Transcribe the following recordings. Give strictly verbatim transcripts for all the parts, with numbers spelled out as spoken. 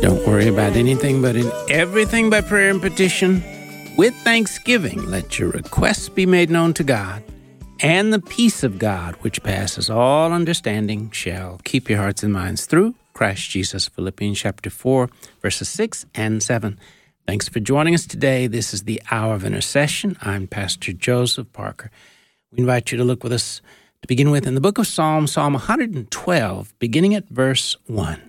Don't worry about anything, but in everything by prayer and petition, with thanksgiving, let your requests be made known to God. And the peace of God, which passes all understanding, shall keep your hearts and minds through Christ Jesus. Philippians chapter four, verses six and seven. Thanks for joining us today. This is the Hour of Intercession. I'm Pastor Joseph Parker. We invite you to look with us to begin with in the book of Psalms, Psalm one hundred twelve, beginning at verse one.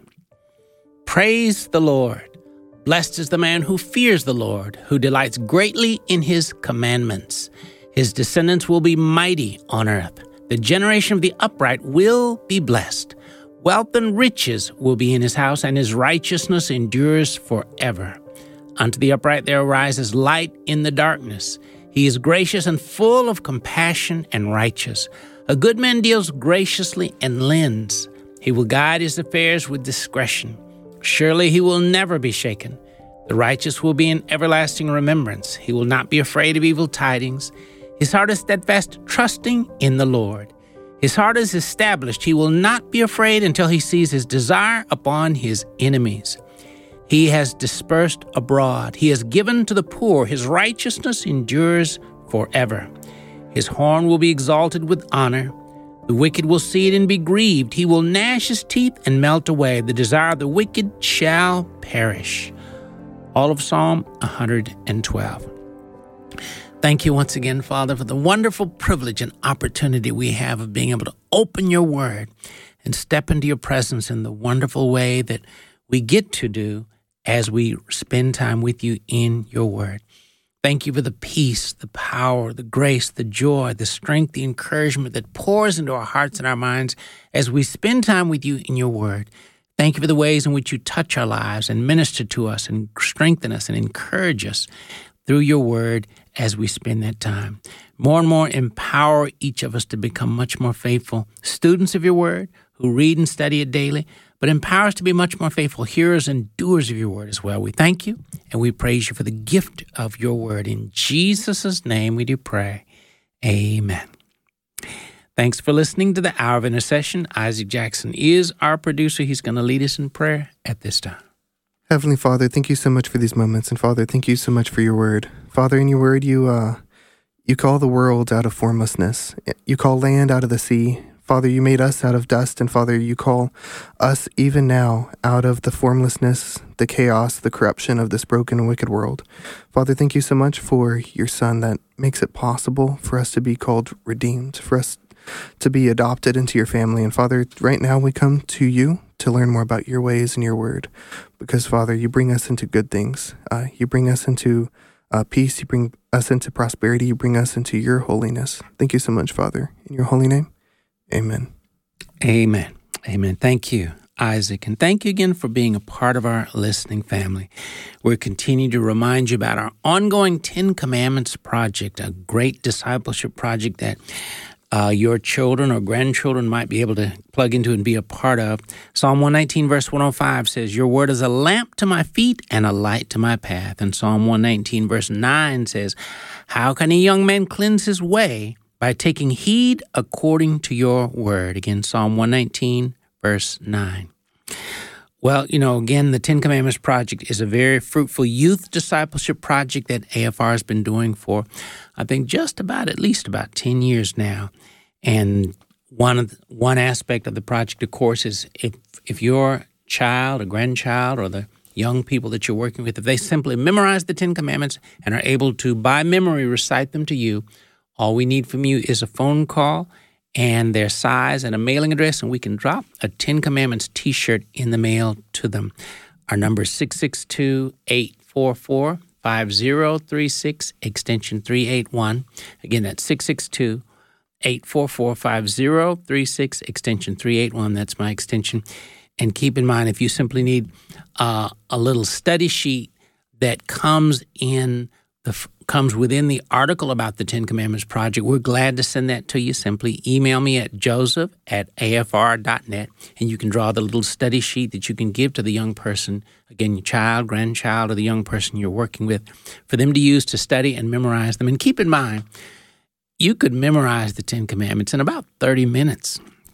Praise the Lord. Blessed is the man who fears the Lord, who delights greatly in his commandments. His descendants will be mighty on earth. The generation of the upright will be blessed. Wealth and riches will be in his house, and his righteousness endures forever. Unto the upright there arises light in the darkness. He is gracious and full of compassion and righteous. A good man deals graciously and lends. He will guide his affairs with discretion. Surely he will never be shaken. The righteous will be in everlasting remembrance. He will not be afraid of evil tidings. His heart is steadfast, trusting in the Lord. His heart is established. He will not be afraid until he sees his desire upon his enemies. He has dispersed abroad. He has given to the poor. His righteousness endures forever. His horn will be exalted with honor. The wicked will see it and be grieved. He will gnash his teeth and melt away. The desire of the wicked shall perish. All of Psalm one hundred twelve. Thank you once again, Father, for the wonderful privilege and opportunity we have of being able to open your word and step into your presence in the wonderful way that we get to do as we spend time with you in your word. Thank you for the peace, the power, the grace, the joy, the strength, the encouragement that pours into our hearts and our minds as we spend time with you in your word. Thank you for the ways in which you touch our lives and minister to us and strengthen us and encourage us through your word as we spend that time. More and more empower each of us to become much more faithful students of your word who read and study it daily, but empower us to be much more faithful hearers and doers of your word as well. We thank you and we praise you for the gift of your word. In Jesus' name we do pray. Amen. Thanks for listening to the Hour of Intercession. Isaac Jackson is our producer. He's going to lead us in prayer at this time. Heavenly Father, thank you so much for these moments. And Father, thank you so much for your word. Father, in your word, you uh, you call the world out of formlessness. You call land out of the sea. Father, you made us out of dust, and Father, you call us even now out of the formlessness, the chaos, the corruption of this broken and wicked world. Father, thank you so much for your Son that makes it possible for us to be called redeemed, for us to be adopted into your family. And Father, right now we come to you to learn more about your ways and your word, because Father, you bring us into good things. Uh, you bring us into uh, peace. You bring us into prosperity. You bring us into your holiness. Thank you so much, Father. In your holy name. Amen. Amen. Amen. Thank you, Isaac. And thank you again for being a part of our listening family. We're continuing to remind you about our ongoing Ten Commandments project, a great discipleship project that uh, your children or grandchildren might be able to plug into and be a part of. Psalm one nineteen, verse one oh five says, your word is a lamp to my feet and a light to my path. And Psalm one nineteen, verse nine says, how can a young man cleanse his way? By taking heed according to your word. Again, Psalm one nineteen, verse nine. Well, you know, again, the Ten Commandments Project is a very fruitful youth discipleship project that A F R has been doing for, I think, just about, at least about ten years now. And one of the, one aspect of the project, of course, is if, if your child or grandchild or the young people that you're working with, if they simply memorize the Ten Commandments and are able to, by memory, recite them to you, all we need from you is a phone call and their size and a mailing address, and we can drop a Ten Commandments T-shirt in the mail to them. Our number is six six two, eight four four, five zero three six, extension three eight one. Again, that's six six two, eight four four, five zero three six, extension three eight one. That's my extension. And keep in mind, if you simply need uh, a little study sheet that comes in the comes within the article about the Ten Commandments Project, we're glad to send that to you. Simply email me at joseph at a f r dot net, and you can draw the little study sheet that you can give to the young person, again, your child, grandchild, or the young person you're working with, for them to use to study and memorize them. And keep in mind, you could memorize the Ten Commandments in about thirty minutes.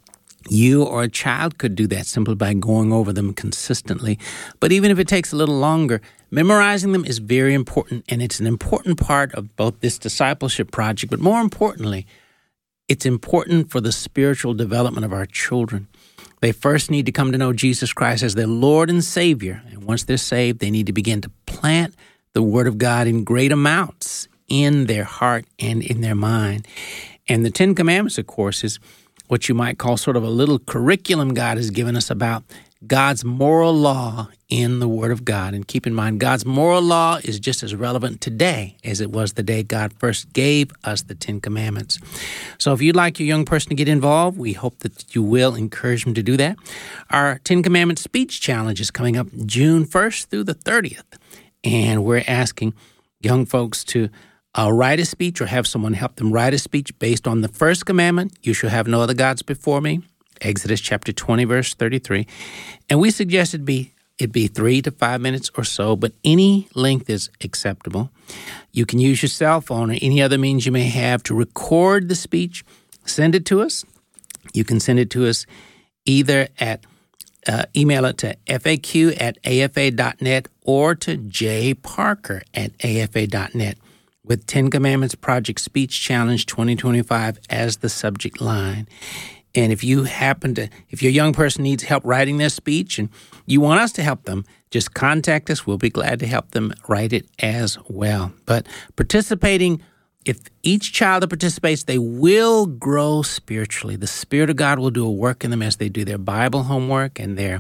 You or a child could do that simply by going over them consistently. But even if it takes a little longer, memorizing them is very important, and it's an important part of both this discipleship project, but more importantly, it's important for the spiritual development of our children. They first need to come to know Jesus Christ as their Lord and Savior, and once they're saved, they need to begin to plant the Word of God in great amounts in their heart and in their mind. And the Ten Commandments, of course, is what you might call sort of a little curriculum God has given us about God's moral law in the Word of God. And keep in mind, God's moral law is just as relevant today as it was the day God first gave us the Ten Commandments. So if you'd like your young person to get involved, we hope that you will encourage them to do that. Our Ten Commandments Speech Challenge is coming up June first through the thirtieth. And we're asking young folks to Uh, write a speech or have someone help them write a speech based on the first commandment, you shall have no other gods before me, Exodus chapter twenty, verse thirty-three. And we suggest it be, it be three to five minutes or so, but any length is acceptable. You can use your cell phone or any other means you may have to record the speech. Send it to us. You can send it to us either at uh, email it to F A Q at A F A dot net or to J Parker at A F A dot net. With Ten Commandments Project Speech Challenge twenty twenty-five as the subject line. And if you happen to, if your young person needs help writing their speech and you want us to help them, just contact us. We'll be glad to help them write it as well. But participating, if each child that participates, they will grow spiritually. The Spirit of God will do a work in them as they do their Bible homework and their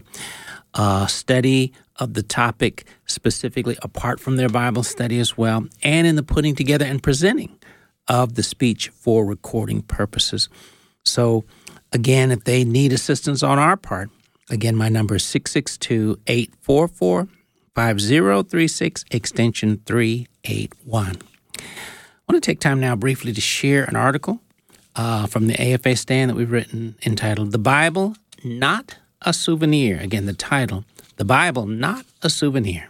uh, study of the topic specifically apart from their Bible study as well, and in the putting together and presenting of the speech for recording purposes. So, again, if they need assistance on our part, again, my number is six six two, eight four four, five zero three six, extension three eighty-one. I want to take time now briefly to share an article uh, from the A F A stand that we've written entitled, The Bible, Not a Souvenir. Again, the title, The Bible, Not a Souvenir.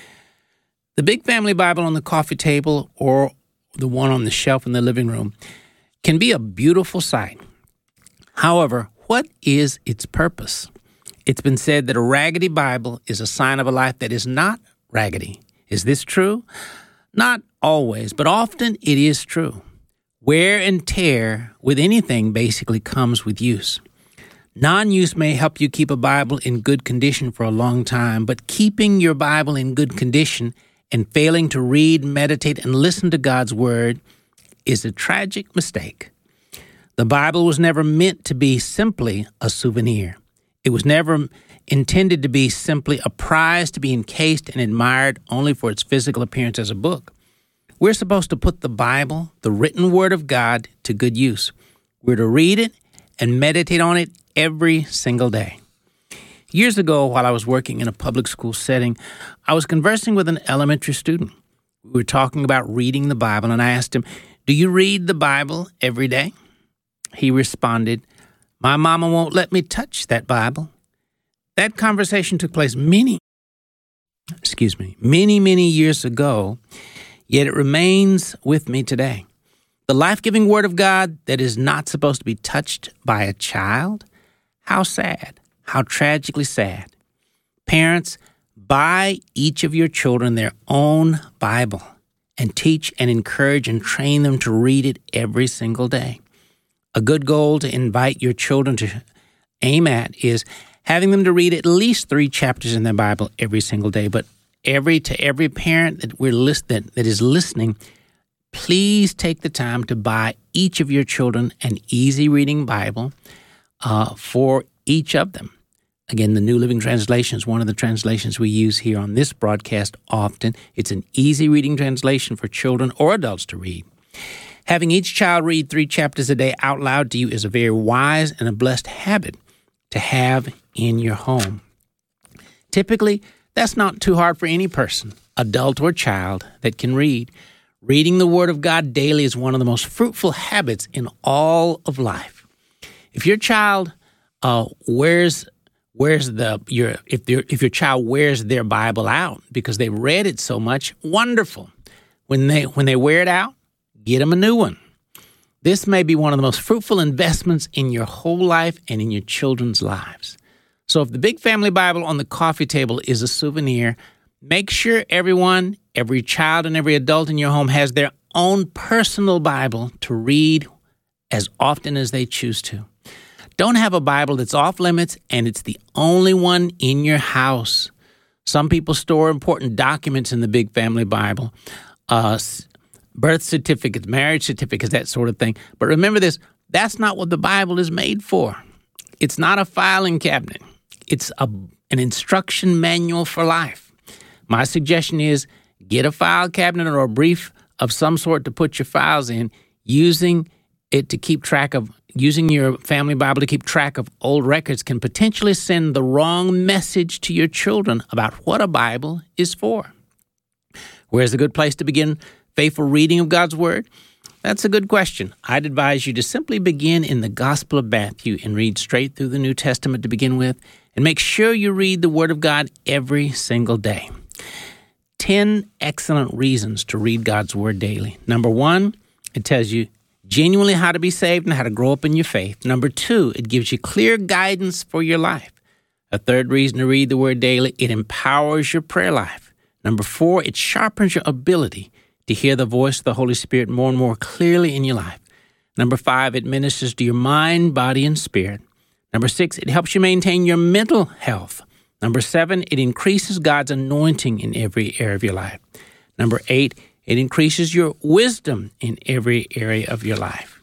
The Big Family Bible on the coffee table or the one on the shelf in the living room can be a beautiful sight. However, what is its purpose? It's been said that a raggedy Bible is a sign of a life that is not raggedy. Is this true? Not always, but often it is true. Wear and tear with anything basically comes with use. Non-use may help you keep a Bible in good condition for a long time, but keeping your Bible in good condition and failing to read, meditate, and listen to God's Word is a tragic mistake. The Bible was never meant to be simply a souvenir. It was never intended to be simply a prize to be encased and admired only for its physical appearance as a book. We're supposed to put the Bible, the written Word of God, to good use. We're to read it and meditate on it every single day. Years ago, while I was working in a public school setting, I was conversing with an elementary student. We were talking about reading the Bible, and I asked him, "Do you read the Bible every day?" He responded, "My mama won't let me touch that Bible." That conversation took place many, excuse me, many, many years ago, yet it remains with me today. The life-giving Word of God that is not supposed to be touched by a child? How sad, how tragically sad. Parents, buy each of your children their own Bible and teach and encourage and train them to read it every single day. A good goal to invite your children to aim at is having them to read at least three chapters in their Bible every single day. But every to every parent that we're list, that, that is listening, please take the time to buy each of your children an easy reading Bible uh, for each of them. Again, the New Living Translation is one of the translations we use here on this broadcast often. It's an easy reading translation for children or adults to read. Having each child read three chapters a day out loud to you is a very wise and a blessed habit to have in your home. Typically, that's not too hard for any person, adult or child, that can read. Reading the Word of God daily is one of the most fruitful habits in all of life. If your child uh, wears wears the your if your if your child wears their Bible out because they read it so much, wonderful. When they when they wear it out, get them a new one. This may be one of the most fruitful investments in your whole life and in your children's lives. So if the Big Family Bible on the coffee table is a souvenir, make sure everyone, every child and every adult in your home has their own personal Bible to read as often as they choose to. Don't have a Bible that's off limits and it's the only one in your house. Some people store important documents in the Big Family Bible, uh, birth certificates, marriage certificates, that sort of thing. But remember this, that's not what the Bible is made for. It's not a filing cabinet. It's a, an instruction manual for life. My suggestion is get a file cabinet or a brief of some sort to put your files in, using it to keep track of, using your family Bible to keep track of old records can potentially send the wrong message to your children about what a Bible is for. Where's a good place to begin faithful reading of God's Word? That's a good question. I'd advise you to simply begin in the Gospel of Matthew and read straight through the New Testament to begin with, and make sure you read the Word of God every single day. Ten excellent reasons to read God's Word daily. Number one, it tells you genuinely how to be saved and how to grow up in your faith. Number two, it gives you clear guidance for your life. A third reason to read the Word daily, it empowers your prayer life. Number four, it sharpens your ability to hear the voice of the Holy Spirit more and more clearly in your life. Number five, it ministers to your mind, body, and spirit. Number six, it helps you maintain your mental health. Number seven, it increases God's anointing in every area of your life. Number eight, it increases your wisdom in every area of your life.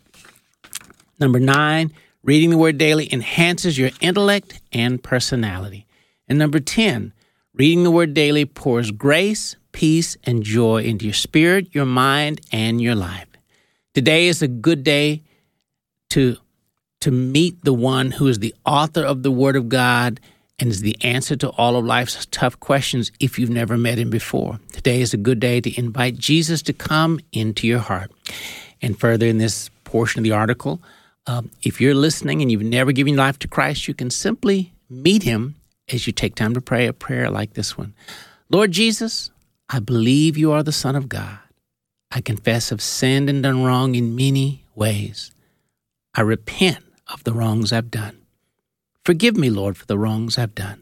Number nine, reading the Word daily enhances your intellect and personality. And number ten, reading the Word daily pours grace, peace, and joy into your spirit, your mind, and your life. Today is a good day to, to meet the one who is the author of the Word of God and is the answer to all of life's tough questions if you've never met him before. Today is a good day to invite Jesus to come into your heart. And further in this portion of the article, um, if you're listening and you've never given your life to Christ, you can simply meet him as you take time to pray a prayer like this one. Lord Jesus, I believe you are the Son of God. I confess I've sinned and done wrong in many ways. I repent of the wrongs I've done. Forgive me, Lord, for the wrongs I've done.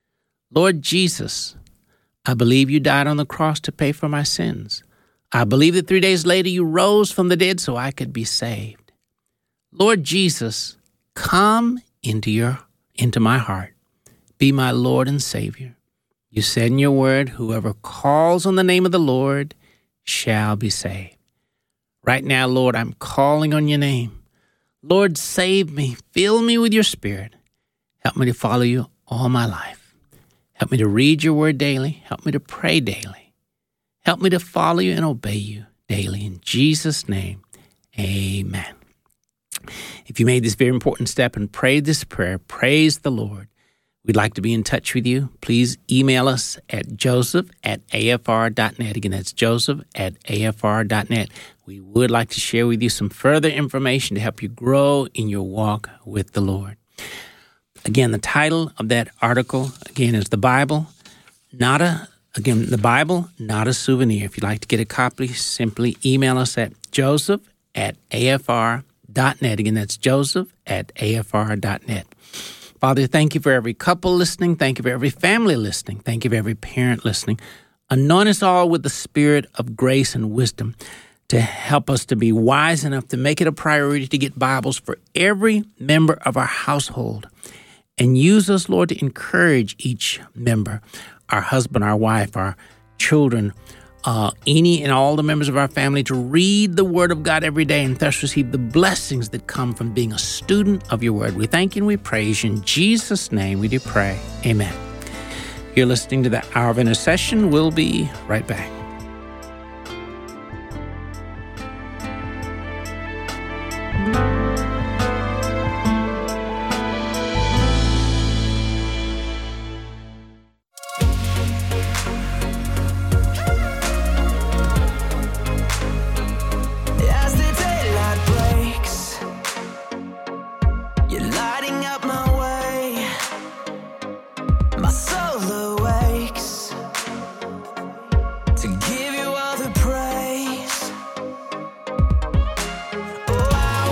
Lord Jesus, I believe you died on the cross to pay for my sins. I believe that three days later you rose from the dead so I could be saved. Lord Jesus, come into your into my heart. Be my Lord and Savior. You said in your word, whoever calls on the name of the Lord shall be saved. Right now, Lord, I'm calling on your name. Lord, save me. Fill me with your Spirit. Help me to follow you all my life. Help me to read your word daily. Help me to pray daily. Help me to follow you and obey you daily. In Jesus' name, amen. If you made this very important step and prayed this prayer, praise the Lord. We'd like to be in touch with you. Please email us at joseph at a f r dot net. Again, that's joseph at a f r dot net. We would like to share with you some further information to help you grow in your walk with the Lord. Again, the title of that article, again, is The Bible, Not a, again, The Bible, Not a Souvenir. If you'd like to get a copy, simply email us at joseph at a f r dot net. Again, that's joseph at a f r dot net. Father, thank you for every couple listening. Thank you for every family listening. Thank you for every parent listening. Anoint us all with the spirit of grace and wisdom to help us to be wise enough to make it a priority to get Bibles for every member of our household. And use us, Lord, to encourage each member, our husband, our wife, our children, uh, any and all the members of our family to read the Word of God every day and thus receive the blessings that come from being a student of your Word. We thank you and we praise you. In Jesus' name we do pray. Amen. You're listening to the Hour of Intercession. We'll be right back. To give you all the praise. Oh, I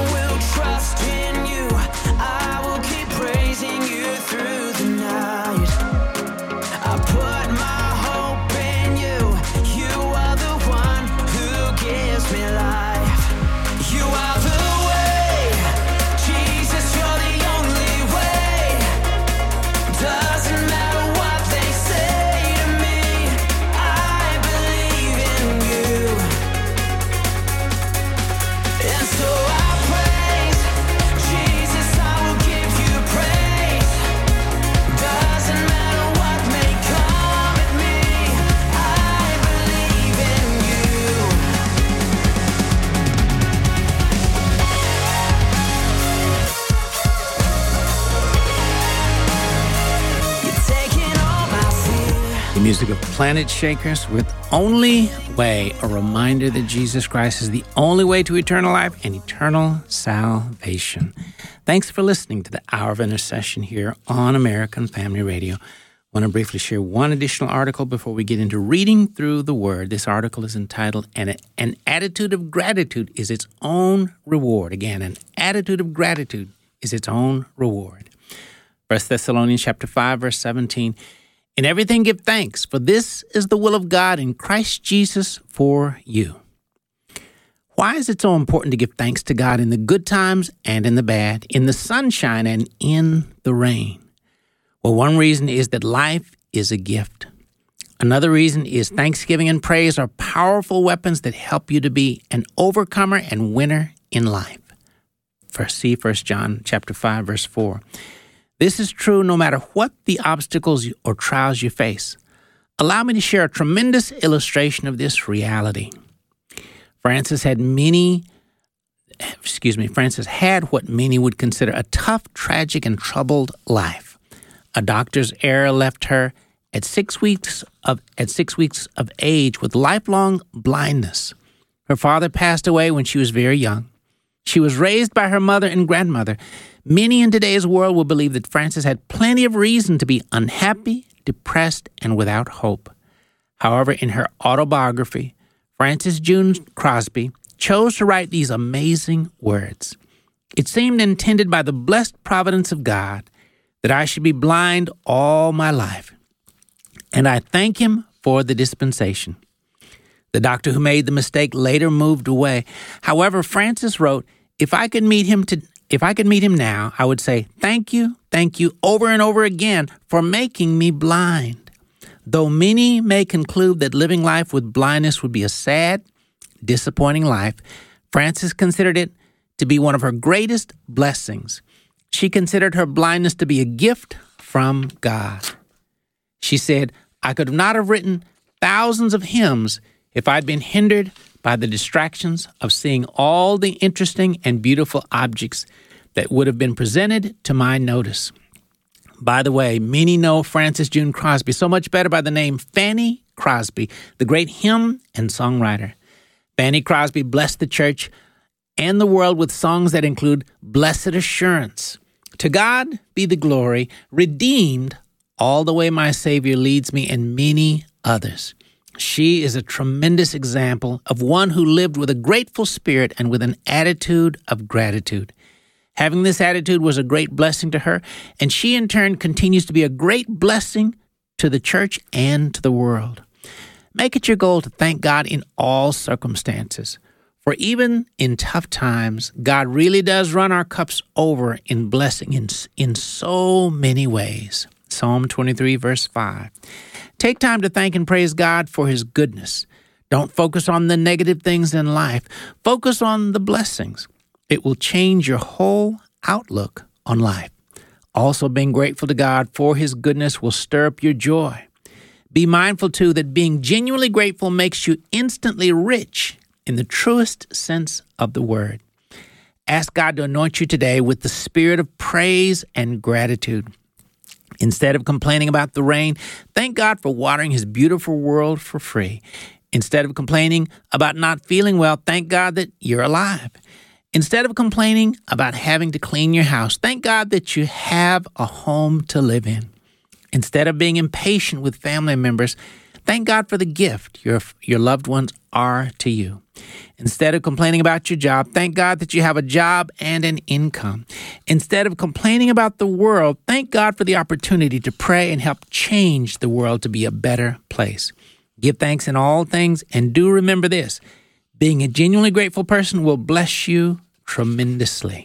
The music of Planet Shakers with Only Way, a reminder that Jesus Christ is the only way to eternal life and eternal salvation. Thanks for listening to the Hour of Intercession here on American Family Radio. I want to briefly share one additional article before we get into reading through the Word. This article is entitled, An, an Attitude of Gratitude is Its Own Reward. Again, an attitude of gratitude is its own reward. First Thessalonians chapter five, verse seventeen. In everything give thanks, for this is the will of God in Christ Jesus for you. Why is it so important to give thanks to God in the good times and in the bad, in the sunshine and in the rain? Well, one reason is that life is a gift. Another reason is thanksgiving and praise are powerful weapons that help you to be an overcomer and winner in life. First, see First John chapter five, verse four. This is true no matter what the obstacles or trials you face. Allow me to share a tremendous illustration of this reality. Francis had many, excuse me, Francis had what many would consider a tough, tragic, and troubled life. A doctor's error left her at six weeks of at six weeks of age with lifelong blindness. Her father passed away when she was very young. She was raised by her mother and grandmother. Many in today's world will believe that Frances had plenty of reason to be unhappy, depressed, and without hope. However, in her autobiography, Frances June Crosby chose to write these amazing words. It seemed intended by the blessed providence of God that I should be blind all my life, and I thank Him for the dispensation. The doctor who made the mistake later moved away. However, Frances wrote, if I could meet him to If I could meet him now, I would say, thank you, thank you, over and over again for making me blind. Though many may conclude that living life with blindness would be a sad, disappointing life, Frances considered it to be one of her greatest blessings. She considered her blindness to be a gift from God. She said, I could not have written thousands of hymns if I'd been hindered by the distractions of seeing all the interesting and beautiful objects that would have been presented to my notice. By the way, many know Frances June Crosby so much better by the name Fanny Crosby, the great hymn and songwriter. Fanny Crosby blessed the church and the world with songs that include Blessed Assurance, To God Be the Glory, Redeemed, All the Way My Savior Leads Me, and many others. She is a tremendous example of one who lived with a grateful spirit and with an attitude of gratitude. Having this attitude was a great blessing to her, and she in turn continues to be a great blessing to the church and to the world. Make it your goal to thank God in all circumstances, for even in tough times, God really does run our cups over in blessing in, in so many ways. Psalm twenty-three, verse five. Take time to thank and praise God for His goodness. Don't focus on the negative things in life. Focus on the blessings. It will change your whole outlook on life. Also, being grateful to God for His goodness will stir up your joy. Be mindful, too, that being genuinely grateful makes you instantly rich in the truest sense of the word. Ask God to anoint you today with the spirit of praise and gratitude. Instead of complaining about the rain, thank God for watering His beautiful world for free. Instead of complaining about not feeling well, thank God that you're alive. Instead of complaining about having to clean your house, thank God that you have a home to live in. Instead of being impatient with family members, thank God for the gift your, your loved ones are to you. Instead of complaining about your job, thank God that you have a job and an income. Instead of complaining about the world, thank God for the opportunity to pray and help change the world to be a better place. Give thanks in all things, and do remember this: being a genuinely grateful person will bless you tremendously.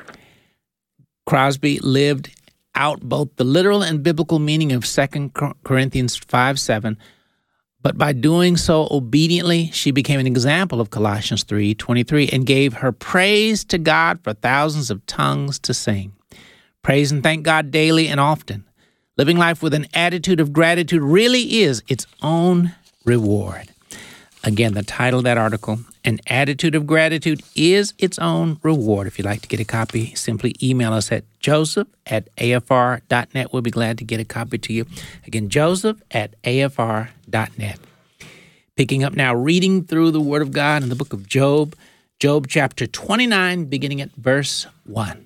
Crosby lived out both the literal and biblical meaning of Second Corinthians five seven, but by doing so obediently, she became an example of Colossians three twenty-three and gave her praise to God for thousands of tongues to sing. Praise and thank God daily and often. Living life with an attitude of gratitude really is its own reward. Again, the title of that article, An attitude of gratitude is its own reward. If you'd like to get a copy, simply email us at joseph at a f r dot net. We'll be glad to get a copy to you. Again, joseph at a f r dot net. Picking up now, reading through the Word of God in the book of Job, Job chapter twenty-nine, beginning at verse one.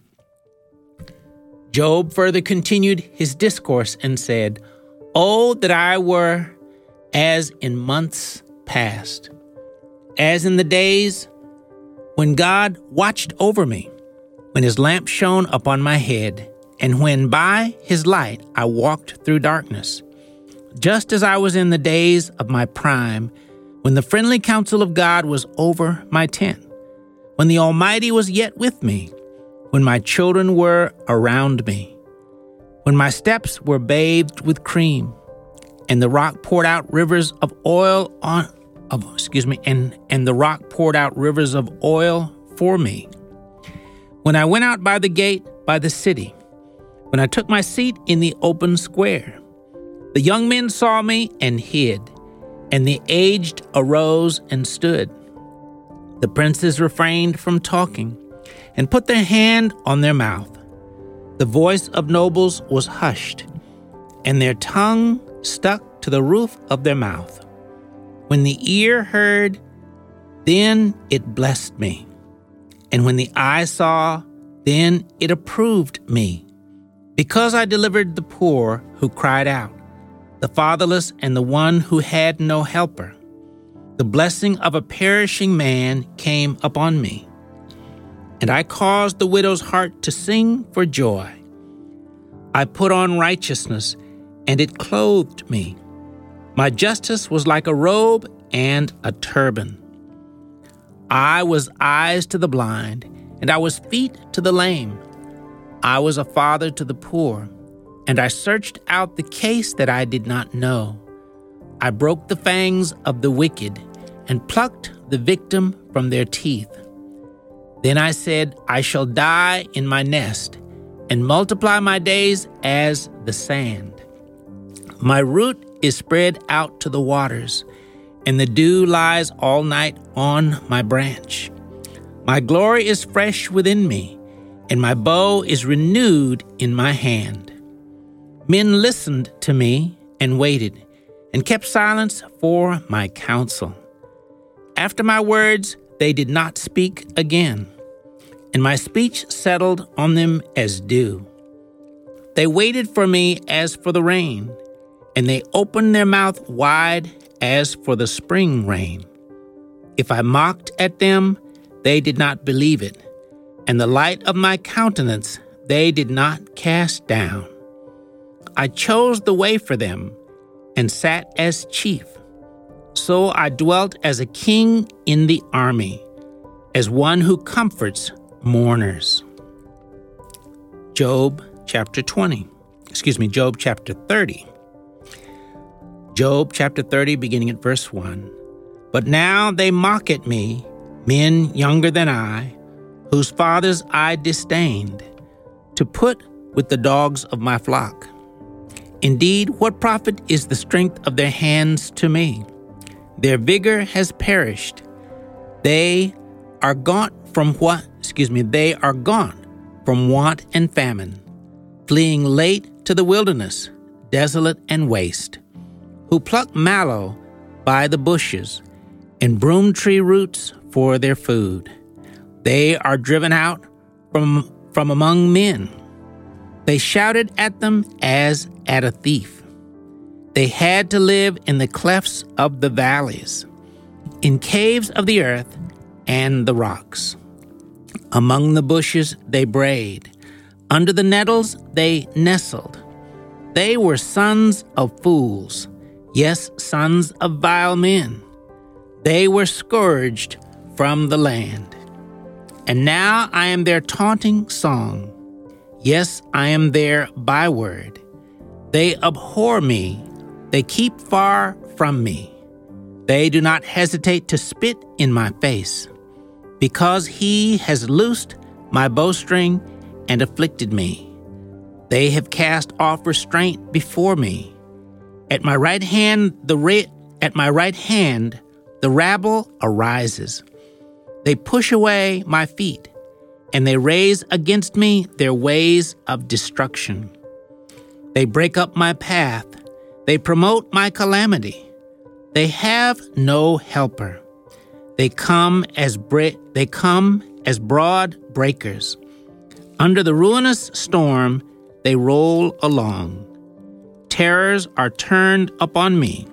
Job further continued his discourse and said, "Oh, that I were as in months past, as in the days when God watched over me, when his lamp shone upon my head, and when by his light I walked through darkness, just as I was in the days of my prime, when the friendly counsel of God was over my tent, when the Almighty was yet with me, when my children were around me, when my steps were bathed with cream, and the rock poured out rivers of oil on of excuse me, and, and the rock poured out rivers of oil for me. When I went out by the gate by the city, when I took my seat in the open square, the young men saw me and hid, and the aged arose and stood. The princes refrained from talking and put their hand on their mouth. The voice of nobles was hushed, and their tongue stuck to the roof of their mouth. When the ear heard, then it blessed me. And when the eye saw, then it approved me. Because I delivered the poor who cried out, the fatherless and the one who had no helper. The blessing of a perishing man came upon me. And I caused the widow's heart to sing for joy. I put on righteousness, and it clothed me. My justice was like a robe and a turban. I was eyes to the blind, and I was feet to the lame. I was a father to the poor, and I searched out the case that I did not know. I broke the fangs of the wicked and plucked the victim from their teeth. Then I said, I shall die in my nest and multiply my days as the sand. My root is spread out to the waters, and the dew lies all night on my branch. My glory is fresh within me, and my bow is renewed in my hand. Men listened to me and waited, and kept silence for my counsel. After my words, they did not speak again, and my speech settled on them as dew. They waited for me as for the rain, and they opened their mouth wide as for the spring rain. If I mocked at them, they did not believe it, and the light of my countenance they did not cast down. I chose the way for them, and sat as chief. So I dwelt as a king in the army, as one who comforts mourners. Job chapter twenty, excuse me, Job chapter thirty. Job chapter thirty, beginning at verse one. But now they mock at me, men younger than I, whose fathers I disdained, to put with the dogs of my flock. Indeed, what profit is the strength of their hands to me? Their vigor has perished. They are gaunt from what, excuse me, they are gaunt from want and famine, fleeing late to the wilderness, desolate and waste, who pluck mallow by the bushes and broom tree roots for their food. They are driven out from, from among men. They shouted at them as at a thief. They had to live in the clefts of the valleys, in caves of the earth and the rocks. Among the bushes they brayed. Under the nettles they nestled. They were sons of fools, yes, sons of vile men. They were scourged from the land. And now I am their taunting song. Yes, I am their byword. They abhor me. They keep far from me. They do not hesitate to spit in my face, because he has loosed my bowstring and afflicted me. They have cast off restraint before me. At my right hand, the ra- at my right hand, the rabble arises. They push away my feet, and they raise against me their ways of destruction. They break up my path. They promote my calamity. They have no helper. They come as bre- they come as broad breakers. Under the ruinous storm, they roll along. Terrors are turned upon me.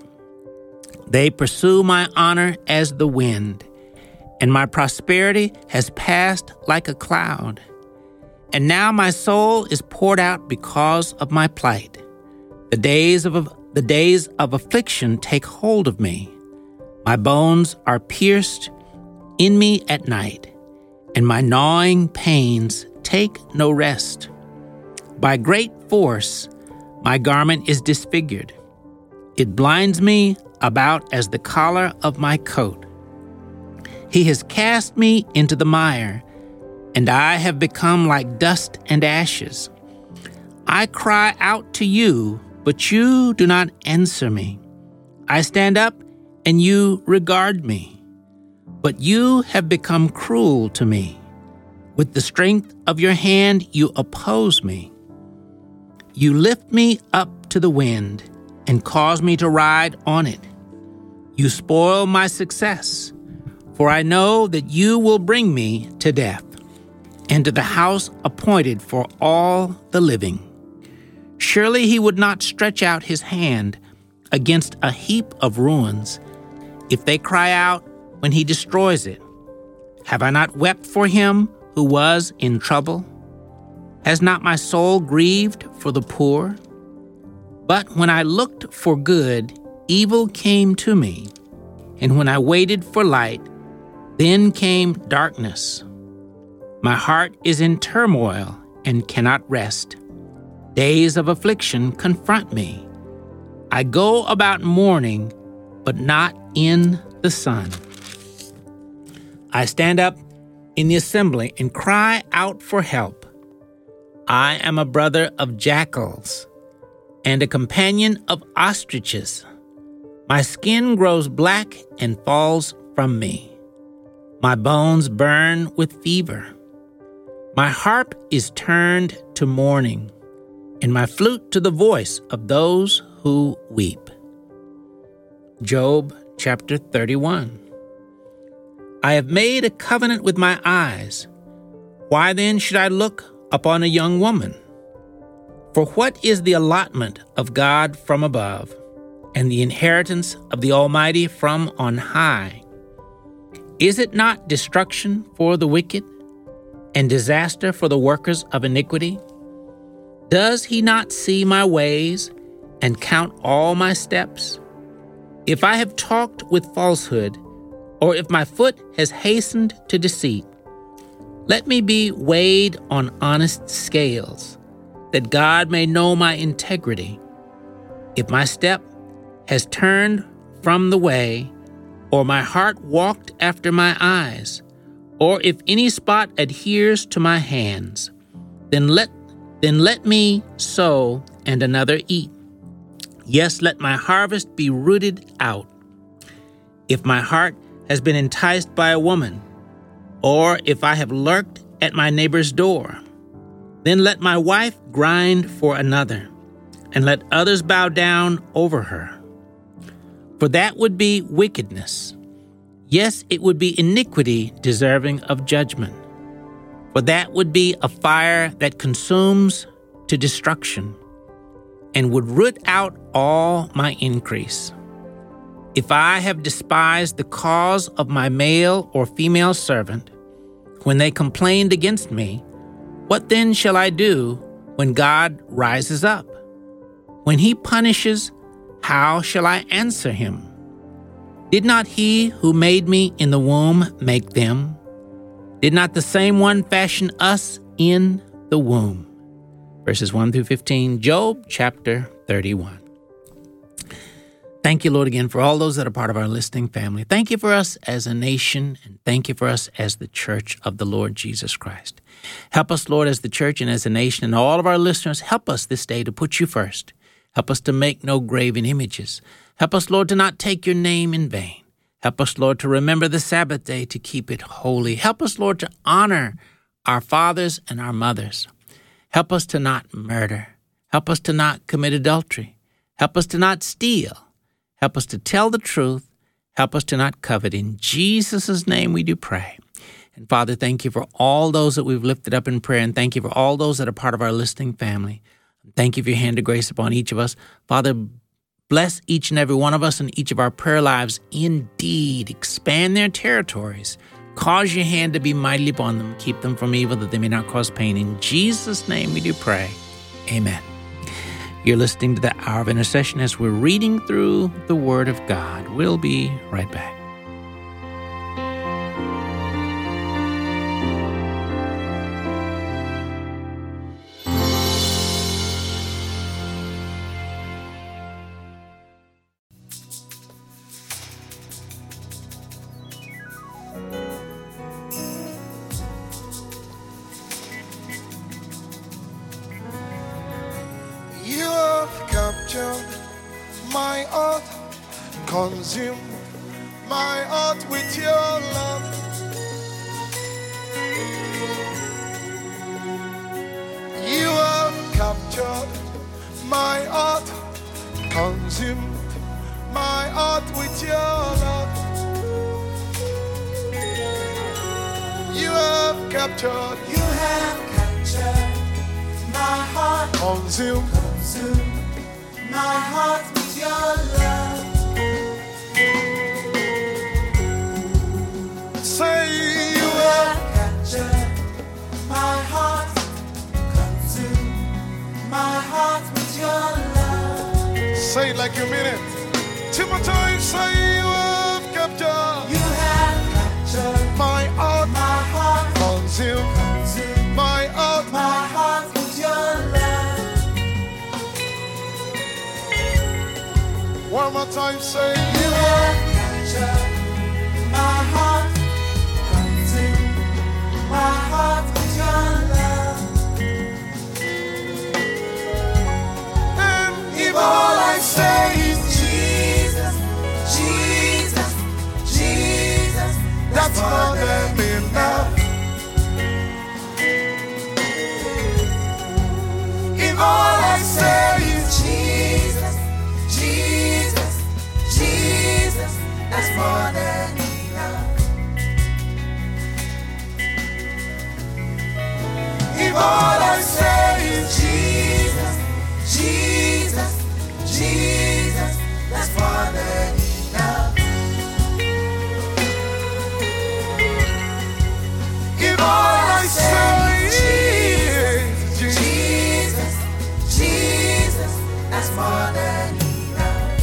They pursue my honor as the wind, and my prosperity has passed like a cloud. And now my soul is poured out because of my plight. The days of the days of affliction take hold of me. My bones are pierced in me at night, and my gnawing pains take no rest. By great force, my garment is disfigured. It blinds me about as the collar of my coat. He has cast me into the mire, and I have become like dust and ashes. I cry out to you, but you do not answer me. I stand up, and you regard me. But you have become cruel to me. With the strength of your hand, you oppose me. You lift me up to the wind and cause me to ride on it. You spoil my success, for I know that you will bring me to death and to the house appointed for all the living. Surely he would not stretch out his hand against a heap of ruins if they cry out when he destroys it. Have I not wept for him who was in trouble? Has not my soul grieved for the poor? But when I looked for good, evil came to me, and when I waited for light, then came darkness. My heart is in turmoil and cannot rest. Days of affliction confront me. I go about mourning, but not in the sun. I stand up in the assembly and cry out for help. I am a brother of jackals and a companion of ostriches. My skin grows black and falls from me. My bones burn with fever. My harp is turned to mourning, and my flute to the voice of those who weep. Job chapter thirty-one. I have made a covenant with my eyes. Why then should I look upon a young woman? For what is the allotment of God from above, and the inheritance of the Almighty from on high? Is it not destruction for the wicked, and disaster for the workers of iniquity? Does he not see my ways and count all my steps? If I have talked with falsehood, or if my foot has hastened to deceit, let me be weighed on honest scales, that God may know my integrity. If my step has turned from the way, or my heart walked after my eyes, or if any spot adheres to my hands, then let then let me sow and another eat. Yes, let my harvest be rooted out. If my heart has been enticed by a woman, or if I have lurked at my neighbor's door, then let my wife grind for another, and let others bow down over her. For that would be wickedness. Yes, it would be iniquity deserving of judgment. For that would be a fire that consumes to destruction, and would root out all my increase. If I have despised the cause of my male or female servant, when they complained against me, what then shall I do when God rises up? When he punishes, how shall I answer him? Did not he who made me in the womb make them? Did not the same one fashion us in the womb? Verses one through fifteen, Job chapter thirty-one. Thank you, Lord, again for all those that are part of our listening family. Thank you for us as a nation, and thank you for us as the church of the Lord Jesus Christ. Help us, Lord, as the church and as a nation, and all of our listeners, help us this day to put you first. Help us to make no graven images. Help us, Lord, to not take your name in vain. Help us, Lord, to remember the Sabbath day, to keep it holy. Help us, Lord, to honor our fathers and our mothers. Help us to not murder. Help us to not commit adultery. Help us to not steal. Help us to tell the truth. Help us to not covet. In Jesus' name we do pray. And Father, thank you for all those that we've lifted up in prayer, and thank you for all those that are part of our listening family. Thank you for your hand of grace upon each of us. Father, bless each and every one of us and each of our prayer lives indeed. Expand their territories. Cause your hand to be mighty upon them. Keep them from evil, that they may not cause pain. In Jesus' name we do pray. Amen. You're listening to the Hour of Intercession as we're reading through the Word of God. We'll be right back. My heart, consume my heart with your love. You have captured my heart, consumed my heart with your love. You have captured, you have captured my heart, consumed, consumed my heart with your love. Say you have captured my heart, consumed my heart with your love. Say it like you mean it. Two more times. Say you have captured, you have captured my heart, my heart, consumed, consumed my heart, my heart with your love. One more time, say you have captured my heart, consumed my heart with your love. And if all I say is Jesus, Jesus, Jesus, that's more than enough. If all I say is Jesus, Jesus, Jesus, that's more than enough. If all I say is Jesus, Jesus, Jesus, that's more than enough. If all I say is Jesus, Jesus, that's more than enough.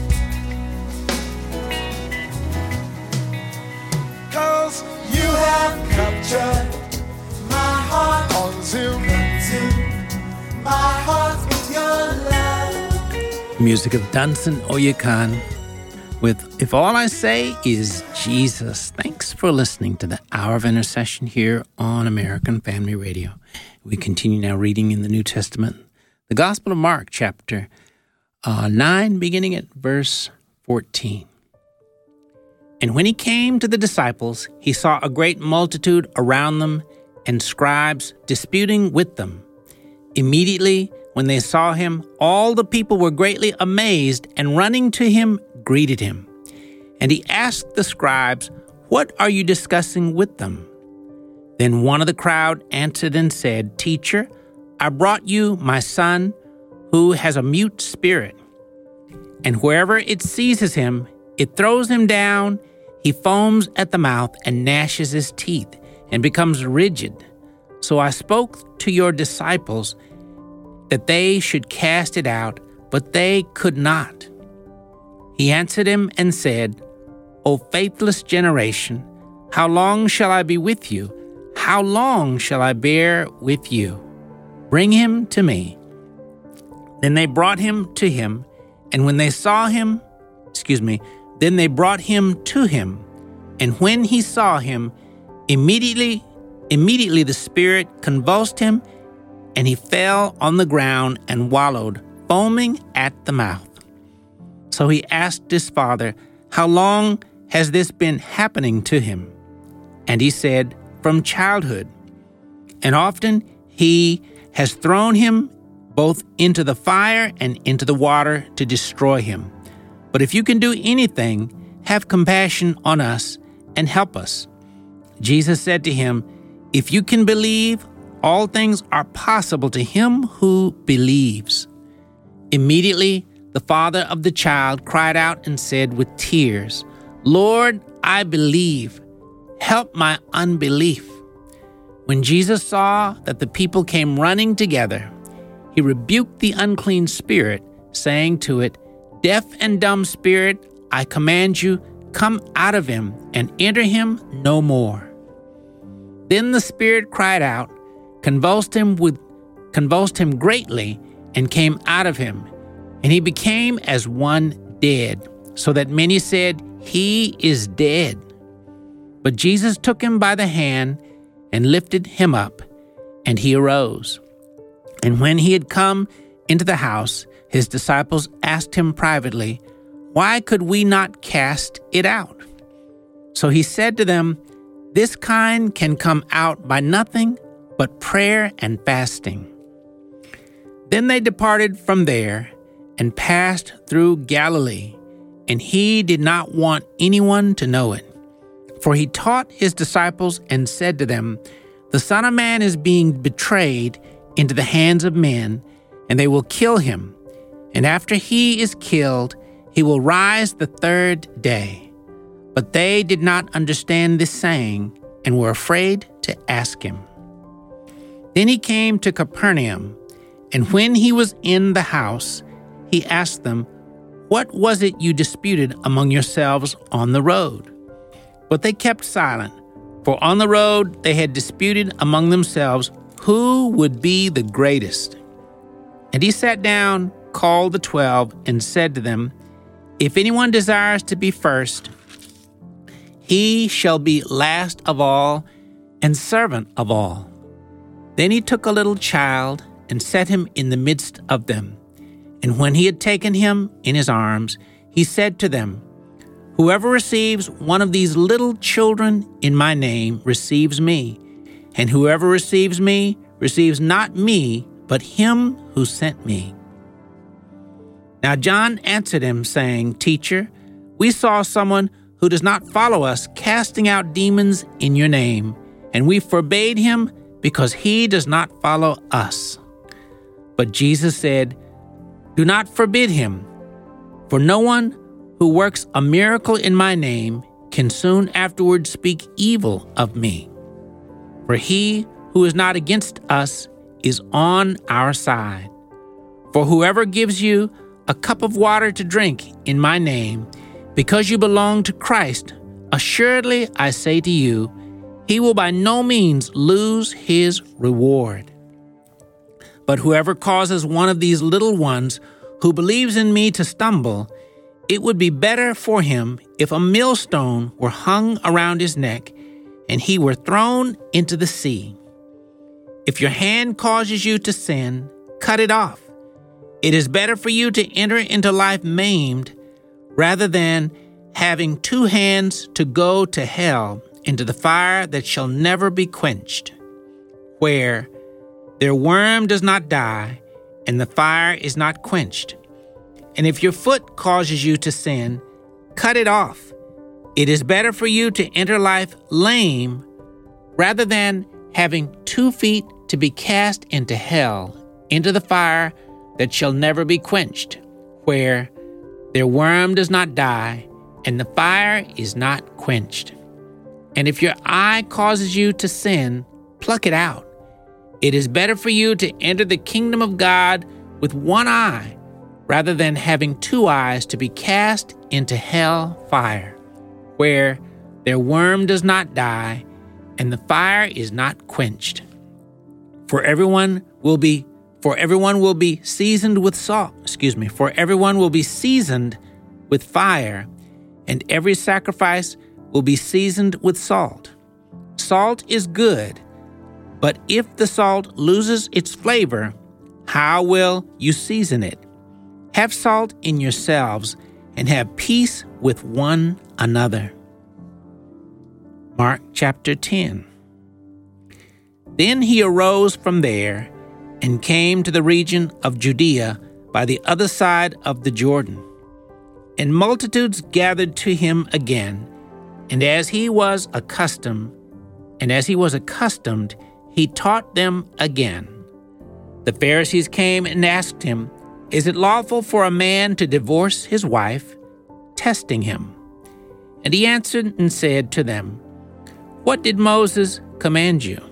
'Cause You have captured my heart, consumed, consumed my heart with your love. Music of Dunson Oyekan with If All I Say Is Jesus. Thanks for listening to the Hour of Intercession here on American Family Radio. We continue now reading in the New Testament, the Gospel of Mark, chapter uh, nine, beginning at verse fourteen. And when he came to the disciples, he saw a great multitude around them and scribes disputing with them. Immediately, when they saw him, all the people were greatly amazed, and running to him, greeted him. And he asked the scribes, "What are you discussing with them?" Then one of the crowd answered and said, "Teacher, I brought you my son, who has a mute spirit. And wherever it seizes him, it throws him down. He foams at the mouth and gnashes his teeth and becomes rigid. So I spoke to your disciples that they should cast it out, but they could not." He answered him and said, "O faithless generation, how long shall I be with you? How long shall I bear with you? Bring him to me." Then they brought him to him, and when they saw him, excuse me, then they brought him to him, and when he saw him, immediately, immediately the spirit convulsed him, and he fell on the ground and wallowed, foaming at the mouth. So he asked his father, "How long has this been happening to him? And he said, From childhood. And often he has thrown him both into the fire and into the water to destroy him. But if you can do anything, have compassion on us and help us. Jesus said to him, If you can believe, all things are possible to him who believes. Immediately, the father of the child cried out and said with tears, Lord, I believe. Help my unbelief. When Jesus saw that the people came running together, he rebuked the unclean spirit, saying to it, Deaf and dumb spirit, I command you, come out of him and enter him no more. Then the spirit cried out, convulsed him with, convulsed him greatly, and came out of him. And he became as one dead, so that many said, He is dead. But Jesus took him by the hand and lifted him up, and he arose. And when he had come into the house, his disciples asked him privately, Why could we not cast it out? So he said to them, This kind can come out by nothing but prayer and fasting. Then they departed from there and passed through Galilee, and he did not want anyone to know it. For he taught his disciples and said to them, The Son of Man is being betrayed into the hands of men, and they will kill him. And after he is killed, he will rise the third day. But they did not understand this saying, and were afraid to ask him. Then he came to Capernaum, and when he was in the house, he asked them, What was it you disputed among yourselves on the road? But they kept silent, for on the road they had disputed among themselves who would be the greatest. And he sat down, called the twelve, and said to them, If anyone desires to be first, he shall be last of all and servant of all. Then he took a little child and set him in the midst of them. And when he had taken him in his arms, he said to them, Whoever receives one of these little children in my name receives me, and whoever receives me receives not me, but him who sent me. Now John answered him, saying, Teacher, we saw someone who does not follow us casting out demons in your name, and we forbade him because he does not follow us. But Jesus said, Do not forbid him, for no one who works a miracle in my name can soon afterward speak evil of me. For he who is not against us is on our side. For whoever gives you a cup of water to drink in my name, because you belong to Christ, assuredly I say to you, he will by no means lose his reward. But whoever causes one of these little ones who believes in me to stumble, it would be better for him if a millstone were hung around his neck and he were thrown into the sea. If your hand causes you to sin, cut it off. It is better for you to enter into life maimed rather than having two hands to go to hell, into the fire that shall never be quenched, where their worm does not die and the fire is not quenched. And if your foot causes you to sin, cut it off. It is better for you to enter life lame rather than having two feet to be cast into hell, into the fire that shall never be quenched, where their worm does not die and the fire is not quenched. And if your eye causes you to sin, pluck it out. It is better for you to enter the kingdom of God with one eye rather than having two eyes to be cast into hell fire, where their worm does not die and the fire is not quenched. For everyone will be for everyone will be seasoned with salt, excuse me, for everyone will be seasoned with fire, and every sacrifice will be seasoned with salt. Salt is good, but if the salt loses its flavor, how will you season it? Have salt in yourselves and have peace with one another. Mark chapter ten. Then he arose from there and came to the region of Judea by the other side of the Jordan. And multitudes gathered to him again, and as he was accustomed, and as he was accustomed, he taught them again. The Pharisees came and asked him, "Is it lawful for a man to divorce his wife?" testing him. And he answered and said to them, "What did Moses command you?"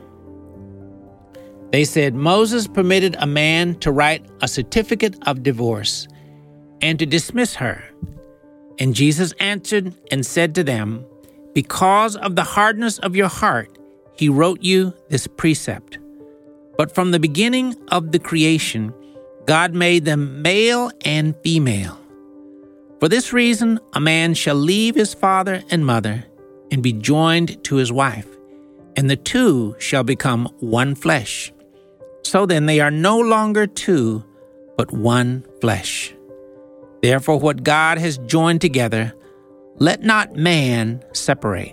They said, "Moses permitted a man to write a certificate of divorce and to dismiss her." And Jesus answered and said to them, "Because of the hardness of your heart, he wrote you this precept. But from the beginning of the creation, God made them male and female. For this reason, a man shall leave his father and mother and be joined to his wife, and the two shall become one flesh. So then they are no longer two, but one flesh. Therefore, what God has joined together, let not man separate."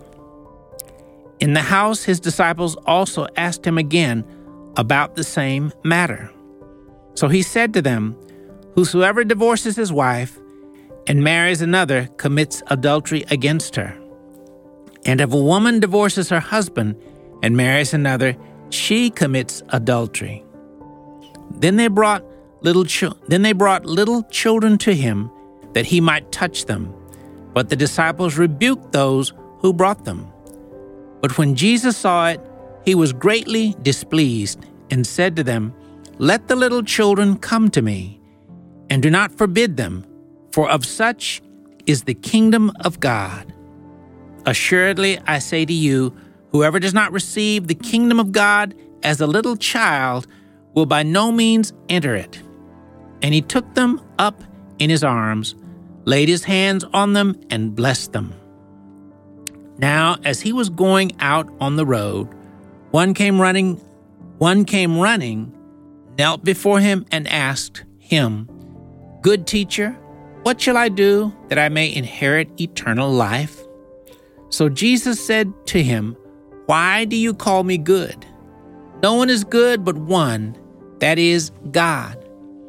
In the house, his disciples also asked him again about the same matter. So he said to them, "Whosoever divorces his wife and marries another commits adultery against her. And if a woman divorces her husband and marries another, she commits adultery." Then they brought little ch- then they brought little children to him that he might touch them. But the disciples rebuked those who brought them. But when Jesus saw it, he was greatly displeased and said to them, "Let the little children come to me, and do not forbid them, for of such is the kingdom of God. Assuredly, I say to you, whoever does not receive the kingdom of God as a little child will by no means enter it." And he took them up in his arms, laid his hands on them, and blessed them. Now, as he was going out on the road, one came running, one came running, knelt before him and asked him, "Good teacher, what shall I do that I may inherit eternal life?" So Jesus said to him, "Why do you call me good? No one is good but one, that is, God.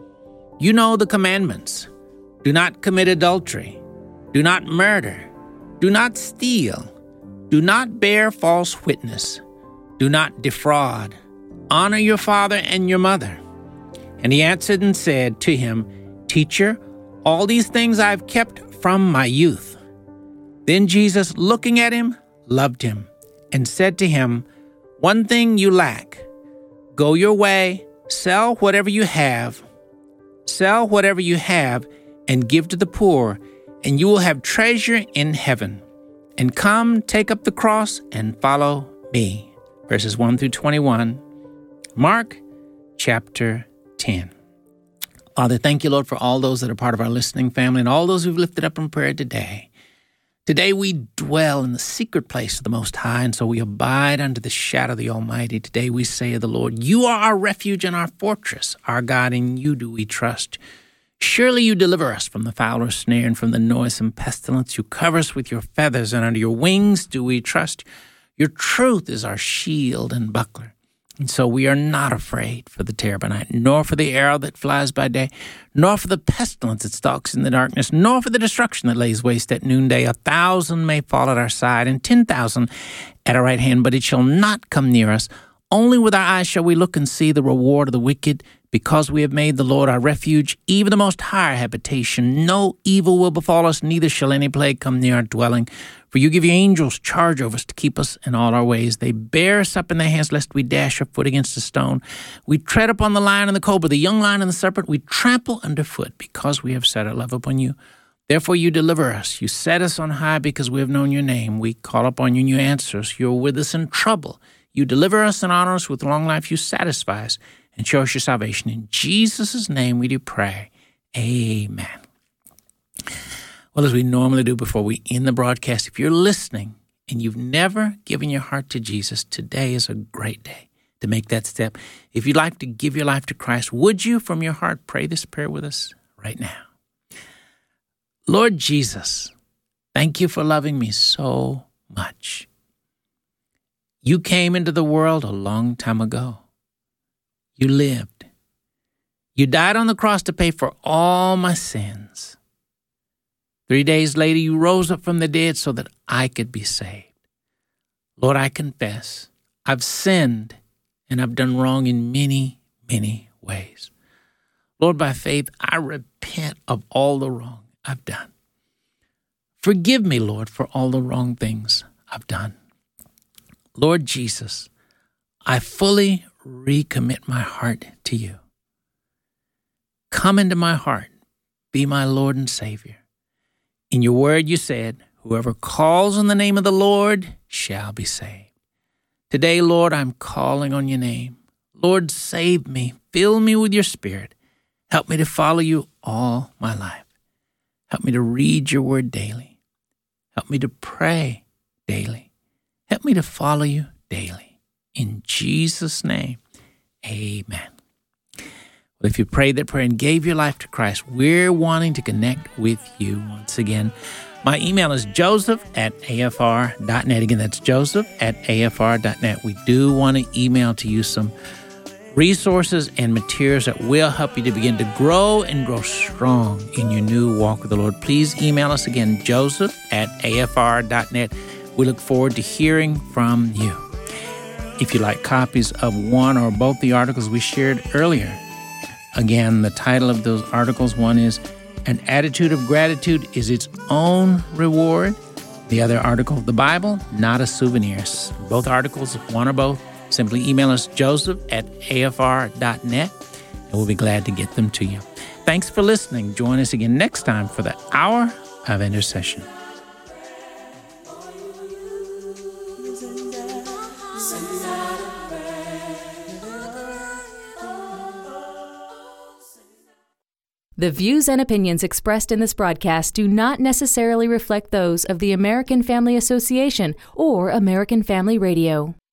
You know the commandments. Do not commit adultery. Do not murder. Do not steal. Do not bear false witness. Do not defraud. Honor your father and your mother." And he answered and said to him, "Teacher, all these things I have kept from my youth." Then Jesus, looking at him, loved him, and said to him, "One thing you lack. Go your way, sell whatever you have, sell whatever you have, and give to the poor, and you will have treasure in heaven. And come, take up the cross, and follow me." Verses one through twenty-one. Mark chapter ten. Father, thank you, Lord, for all those that are part of our listening family and all those who've lifted up in prayer today. Today we dwell in the secret place of the Most High, and so we abide under the shadow of the Almighty. Today we say of the Lord, "You are our refuge and our fortress, our God, in you do we trust. Surely you deliver us from the fowler's snare and from the noisome pestilence. You cover us with your feathers, and under your wings do we trust. Your truth is our shield and buckler. And so we are not afraid for the terror by night, nor for the arrow that flies by day, nor for the pestilence that stalks in the darkness, nor for the destruction that lays waste at noonday. A thousand may fall at our side, and ten thousand at our right hand, but it shall not come near us. Only with our eyes shall we look and see the reward of the wicked. Because we have made the Lord our refuge, even the Most High our habitation, no evil will befall us, neither shall any plague come near our dwelling. For you give your angels charge over us to keep us in all our ways. They bear us up in their hands, lest we dash our foot against a stone. We tread upon the lion and the cobra, the young lion and the serpent. We trample underfoot, because we have set our love upon you. Therefore you deliver us. You set us on high, because we have known your name. We call upon you, and you answer us. You are with us in trouble. You deliver us and honor us with long life. You satisfy us and show us your salvation. In Jesus' name we do pray. Amen. Well, as we normally do before we end the broadcast, if you're listening and you've never given your heart to Jesus, today is a great day to make that step. If you'd like to give your life to Christ, would you from your heart pray this prayer with us right now? Lord Jesus, thank you for loving me so much. You came into the world a long time ago. You lived. You died on the cross to pay for all my sins. Three days later, you rose up from the dead so that I could be saved. Lord, I confess I've sinned and I've done wrong in many, many ways. Lord, by faith, I repent of all the wrong I've done. Forgive me, Lord, for all the wrong things I've done. Lord Jesus, I fully recommit my heart to you. Come into my heart. Be my Lord and Savior. In your word you said, whoever calls on the name of the Lord shall be saved. Today, Lord, I'm calling on your name. Lord, save me. Fill me with your Spirit. Help me to follow you all my life. Help me to read your word daily. Help me to pray daily. Help me to follow you daily. In Jesus' name, amen. Well, if you prayed that prayer and gave your life to Christ, we're wanting to connect with you once again. My email is joseph at a f r dot net. Again, that's joseph at a f r dot net. We do want to email to you some resources and materials that will help you to begin to grow and grow strong in your new walk with the Lord. Please email us again, joseph at a f r dot net. We look forward to hearing from you. If you like copies of one or both the articles we shared earlier, again, the title of those articles, one is An Attitude of Gratitude is Its Own Reward. The other article, The Bible, Not a Souvenir. Both articles, one or both, simply email us, joseph at a f r dot net, and we'll be glad to get them to you. Thanks for listening. Join us again next time for the Hour of Intercession. The views and opinions expressed in this broadcast do not necessarily reflect those of the American Family Association or American Family Radio.